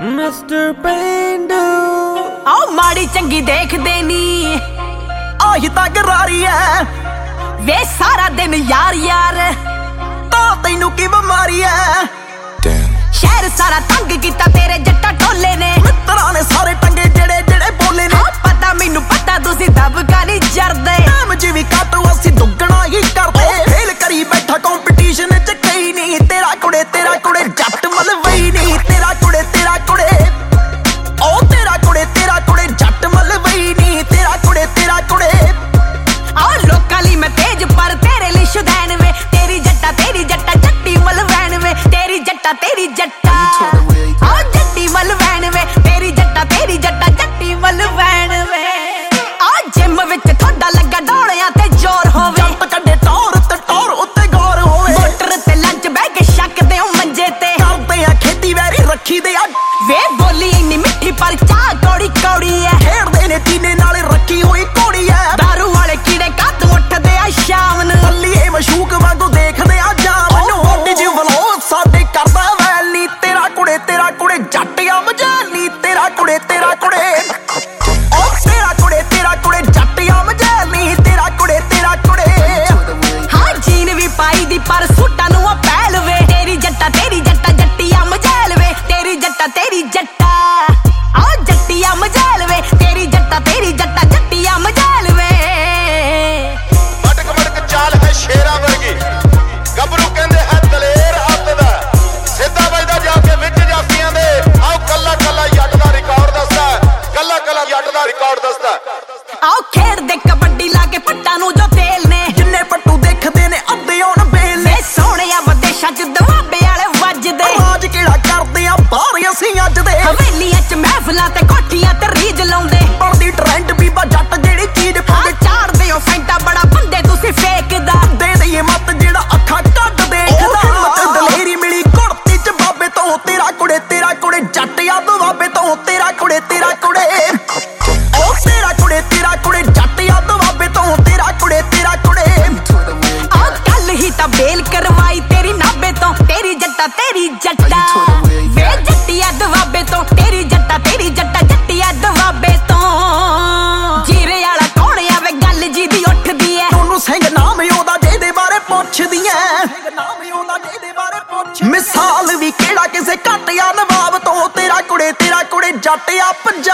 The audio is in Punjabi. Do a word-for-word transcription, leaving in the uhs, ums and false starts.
ਮਿਸਟਰ ਪੇਂਡੂ ਆਓ ਮਾੜੀ ਚੰਗੀ ਦੇਖਦੇ ਨੀ ਆਹੀ ਤਾਂ ਗਰਾਰੀ ਐ ਵੇ ਸਾਰਾ ਦਿਨ ਯਾਰ ਯਾਰ ਤਾਂ ਤੈਨੂੰ ਕੀ ਬਿਮਾਰੀ ਐ ਸ਼ਹਿਰ ਸਾਰਾ ਤੰਗ ਕੀਤਾ ਤੇਰੇ ਜੱਟਾ ਢੋਲੇ ਨੇ ਮਿੱਤਰਾਂ ਨੇ ਸਾਰੇ ਟੰਗੇ ਜਿਹੜੇ ਜਿਹੜੇ ਬੋਲੇ ਨੇ ਪਤਾ ਮੈਨੂੰ ਪਤਾ ਤੁਸੀਂ ਦਬਕਾ ਨਹੀਂ ਜਰਦੇ ਟਾਈਮ ਚ ਵੀ ਘੱਟ ਅਸੀਂ ਦੁੱਗਣਾ ਹੀ ਕਰਦੇ ਫੇਲ ਕਰੀ ਬੈਠਾ ਕੰਪੀਟੀਸ਼ਨ ਚ ਕਈ ਨਹੀਂ ਤੇਰਾ ਕੁੜੇ ਤੇਰਾ ਕੁੜੇ ਜੱਟ ਮਲਵਈ ਨਹੀਂ ਤੇਰਾ ਕੁੜੇ ਤੇਰਾ ਕੁੜੇ ਓ ਤੇਰਾ ਕੁੜੇ ਤੇਰਾ ਕੁੜੇ ਜੱਟ ਮਲਵਈ ਨਹੀਂ ਤੇਰਾ ਕੁੜੇ ਤੇਰਾ ਕੁੜੇ ਆ ਲੋਕਾਂ ਲਈ ਮੈਂ ਤੇਜ ਪਰ ਤੇਰੇ ਲਈ ਸ਼ੁਦੈਨ ਵੇ ਤੇਰੀ ਜੱਟਾ ਤੇਰੀ ਜੱਟਾ ਜੱਟੀ ਮਲਵੈਣ ਵੇ ਤੇਰੀ ਜੱਟਾ ਤੇਰੀ ਜੱਟਾ ਆ ਜੱਟੀ ਮਲਵੈਣ ਵੇ ਤੇਰੀ ਜੱਟਾ ਤੇਰੀ ਜੱਟਾ ਜੱਟੀ ਮਲਵੈਣ ਵੇ ਆ ਜਿਮ ਵਿੱਚ ਤੁਹਾਡਾ ਲੱਗਾ ਡੋਲਿਆਂ ਤੇ ਜ਼ੋਰ ਹੋਵੇ ਜੰਪ ਕੱਢੇ ਟੌਰ ਤੇ ਟੌਰ ਉੱਤੇ ਗੌਰ ਹੋਵੇ ਮੋਟਰ ਤੇ ਲੰਚ ਬਹਿ ਕੇ ਛੱਕਦੇ ਹੋ ਮੰਜੇ ਤੇ ਕਰਦੇ ਆ ਖੇਤੀ ਵੈਰੀ ਰੱਖੀ ਦੇ ਆ ਵੇ ਬੋਲੀ ਇੰਨੀ ਮਿੱਠੀ ਪਰ ਚਾਹ ਕੌੜੀ ਕੌੜੀ ਐ ਖੇਡਦੇ ਨੇ ਟੀਨੇ ਨਾਲੇ ਰੱਖੀ ਹੋਈ ਕੋੜੀ ਐ ਦਾਰੂ ਵਾਲੇ ਕੀੜੇ ਕੱਤ ਉੱਠਦੇ ਆ ਸ਼ਾਮ ਨੂੰ ਬੱਲੀਏ ਮਸ਼ੂਕ ਵਾਂਗੂ ਦੇਖਦੇ ਆ ਜਾਮ ਨੂੰ ਵੱਡੀ ਜੀ ਵਲੋ ਸਾਡੇ ਕਰਦਾ ਵੈਲ ਨੀ ਤੇਰਾ ਕੁੜੇ ਤੇਰਾ ਕੁੜੇ ਜੱਟਿਆ ਮਜਾਲ ਨੀ ਤੇਰਾ ਕੁੜੇ ਤੇਰਾ ਕੁੜੇ ਓ ਤੇਰਾ ਕੁੜੇ ਤੇਰਾ ਕੁੜੇ ਜੱਟਿਆ ਮਜਾਲ ਨੀ ਤੇਰਾ ਕੁੜੇ ਤੇਰਾ ਕੁੜੇ ਹਾਂ ਜੀਨ ਵੀ ਪਾਈ ਦੀ ਪਰ ਸੂਟਾਂ ਨੂੰ ਆ ਪਹਿਲ ਵੇ ਤੇਰੀ ਜੱਟਾ ਤੇਰੀ ਜੱਟਾ ਜੱਟੀਆ ਮਜਾਲ ਵੇ ਤੇਰੀ ਜੱਟਾ ਤੇਰੀ ਜੱਟਾ ਆ ਜੱਟੀਆ ਮਜਾਲ ਵੇ ਤੇਰੀ ਜੱਟਾ ਤੇਰੀ ਜੱਟਾ ਜੱਟੀਆ ਮਜਾਲ ਵੇ ਮਟਕ ਮਟਕ ਚਾਲ ਹੈ ਸ਼ੇਰਾਂ ਵਰਗੀ ਗੱਭਰੂ ਕਹਿੰਦੇ ਹੈ ਦਲੇਰ ਅੱਤ ਦਾ ਸਿੱਧਾ ਵੱਜਦਾ ਜਾ ਕੇ ਵਿੱਚ ਜਾਫੀਆਂ ਦੇ ਆਓ ਕੱਲਾ ਕੱਲਾ ਜੱਟ ਦਾ ਰਿਕਾਰਡ ਦੱਸਦਾ ਕੱਲਾ ਕੱਲਾ ਜੱਟ ਦਾ ਰਿਕਾਰਡ ਦੱਸਦਾ ਆਓ ਖੇਡਦੇ ਕਬੱਡੀ ਲਾ ਕੇ ਪੱਟਾਂ ਨੂੰ ਜੋ ਤੇਲ ਨੇ ਜਿੰਨੇ ਪੱਟੂ ਦੇਖਦੇ ਨੇ ਅੱਧੇ ਆਉਣ ਬੇਲ ਵੇ ਸੋਹਣਿਆ ਵਿਦੇਸ਼ਾਂ ਚ ਦਵਾਬੇ ਵਾਲੇ ਵੱਜਦੇ ਰਾਜ ਕਿਹੜਾ ਕਰਦੇ ਆ ਬਾਹਰ ਅਸੀਂ ਅੱਜ ਦੇ ਹਵੇਲੀਆਂ ਚ ਮਹਿਫਲਾਂ ਤੇ ਕੋਠੀਆਂ ਤੇ ਰੀਜ ਲਾਉਂਦੇ ਬਣਦੀ ਟ੍ਰੈਂਡ ਬੀਬਾ ਜੱਟ ਜਿਹੜੀ ਚੀਜ਼ ਹਾਂ ਪਾਉਂਦੇ ਚਾੜਦੇ ਹੋ ਫੈਂਟਾ ਬੜਾ ਬੰਦੇ ਤੁਸੀਂ ਫੇਕਦਾ ਦੇ ਦਈਏ ਮੱਤ ਜਿਹੜਾ ਅੱਖਾਂ ਕੱਢ ਦੇਖਦਾ ਹਿੰਮਤ ਦਲੇਰੀ ਮਿਲੀ ਕੁੜਤੀ ਚ ਬਾਬੇ ਤੋਂ ਤੇਰਾ ਕੁੜੇ ਤੇਰਾ ਕੁੜੇ ਜੱਟ ਯਾਦ ਬਾਬੇ ਤੋਂ ਤੇਰਾ ਕੁੜੇ ਤੇਰਾ ਕੁੜੇ ਓ ਤੇਰਾ ਕੁੜੇ ਤੇਰਾ ਕੁੜੇ ਜੱਟ ਯਾਦ ਬਾਬੇ ਤੋਂ ਤੇਰਾ ਕੁੜੇ ਤੇਰਾ ਕੁੜੇ ਆ ਕੱਲ ਹੀ ਤਾਂ ਬੇਲ ਕਰਵਾਈ ਤੇਰੀ ਨਾਬੇ ਤੋਂ ਤੇਰੀ ਜੱਟਾ ਤੇਰੀ ਜੱਟਾ ਵੇ ਜੱਟੀਆ ਦਵਾਬੇ ਤੋਂ ਤੇਰੀ ਜੱਟਾ ਤੇਰੀ ਜੱਟਾ ਜੱਟੀਆ ਦਵਾਬੇ ਤੋਂ ਜੀਰੇ ਵਾਲਾ ਕੌਣ ਆ ਵੇ ਗੱਲ ਜੀ ਦੀ ਉੱਠਦੀ ਐ ਉਹਨੂੰ ਸਿੰਘ ਨਾਮ ਉਹਦਾ ਜਿਹਦੇ ਬਾਰੇ ਪੁੱਛਦੀ ਐ ਨਾਮ ਉਹਦਾ ਜਿਹਦੇ ਬਾਰੇ ਪੁੱਛ ਮਿਸਾਲ ਵੀ ਕਿਹੜਾ ਕਿਸੇ ਘੱਟ ਆ ਨਵਾਬ ਤੋਂ ਤੇਰਾ ਕੁੜੇ ਤੇਰਾ ਕੁੜੇ ਜੱਟ ਆ ਪੰਜਾਬ